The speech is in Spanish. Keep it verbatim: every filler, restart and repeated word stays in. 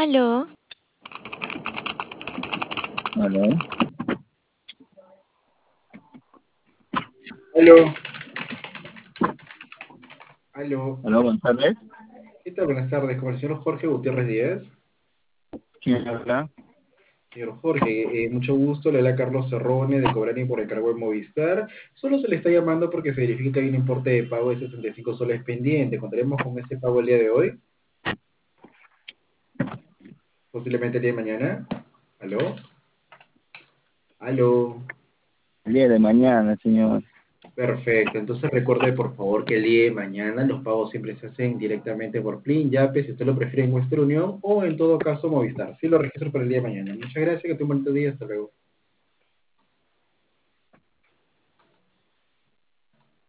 Aló, Aló, Aló, aló. aló, buenas tardes. ¿Qué tal? Buenas tardes, con el señor Jorge Gutiérrez Díaz. ¿Quién habla? Señor Jorge, eh, mucho gusto. Le habla Carlos Cerrone de Cobrani por encargo de Movistar. Solo se le está llamando porque se verifica que hay un importe de pago de sesenta y cinco soles pendiente. ¿Contaremos con ese pago el día de hoy? Posiblemente el día de mañana. ¿Aló? ¿Aló? El día de mañana, señor. Perfecto. Entonces recuerde, por favor, que el día de mañana los pagos siempre se hacen directamente por Plin, Yape, si usted lo prefiere en Western Unión o en todo caso Movistar. Sí lo registro para el día de mañana. Muchas gracias, que tenga un buen día. Hasta luego.